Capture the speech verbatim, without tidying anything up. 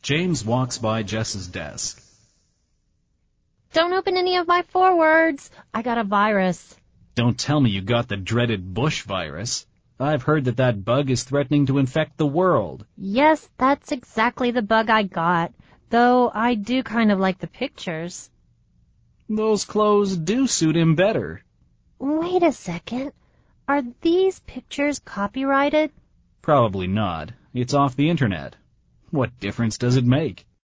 James walks by Jess's desk. Don't open any of my forwards. I got a virus. Don't tell me you got the dreaded Bush virus. I've heard that that bug is threatening to infect the world. Yes, that's exactly the bug I got, though I do kind of like the pictures. Those clothes do suit him better. Wait a second. Are these pictures copyrighted? Probably not. It's off the internet. What difference does it make?